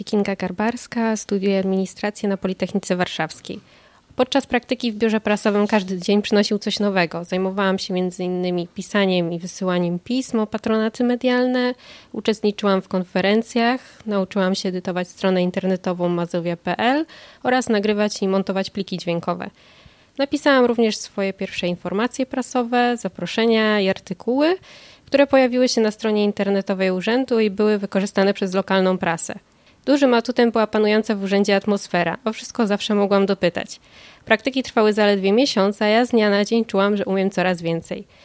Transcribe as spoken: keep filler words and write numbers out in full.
Kinga Garbarska, studiuję administrację na Politechnice Warszawskiej. Podczas praktyki w biurze prasowym każdy dzień przynosił coś nowego. Zajmowałam się między innymi pisaniem i wysyłaniem pism o patronaty medialne, uczestniczyłam w konferencjach, nauczyłam się edytować stronę internetową mazowia kropka pe el oraz nagrywać i montować pliki dźwiękowe. Napisałam również swoje pierwsze informacje prasowe, zaproszenia i artykuły, które pojawiły się na stronie internetowej urzędu i były wykorzystane przez lokalną prasę. Dużym atutem była panująca w urzędzie atmosfera. O wszystko zawsze mogłam dopytać. Praktyki trwały zaledwie miesiąc, a ja z dnia na dzień czułam, że umiem coraz więcej.